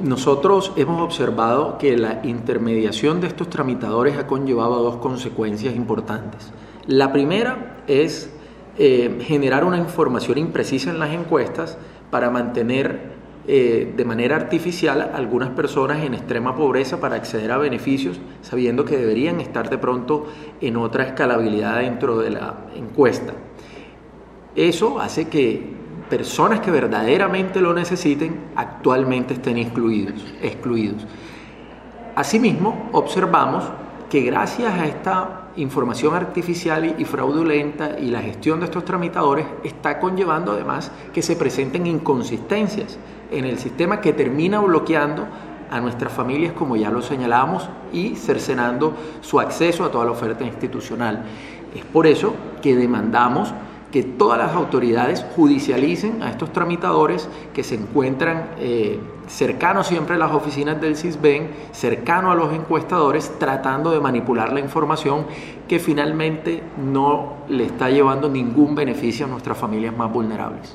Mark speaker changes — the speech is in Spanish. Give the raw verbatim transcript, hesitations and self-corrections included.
Speaker 1: nosotros hemos observado que la intermediación de estos tramitadores ha conllevado dos consecuencias importantes. La primera es eh, generar una información imprecisa en las encuestas para mantener eh, de manera artificial a algunas personas en extrema pobreza para acceder a beneficios, sabiendo que deberían estar de pronto en otra escalabilidad dentro de la encuesta. Eso hace que personas que verdaderamente lo necesiten actualmente estén excluidos, excluidos. Asimismo, observamos que gracias a esta información artificial y fraudulenta y la gestión de estos tramitadores está conllevando además que se presenten inconsistencias en el sistema que termina bloqueando a nuestras familias, como ya lo señalamos, y cercenando su acceso a toda la oferta institucional. Es por eso que demandamos que todas las autoridades judicialicen a estos tramitadores que se encuentran eh, cercanos siempre a las oficinas del Sisbén, cercanos a los encuestadores, tratando de manipular la información que finalmente no le está llevando ningún beneficio a nuestras familias más vulnerables.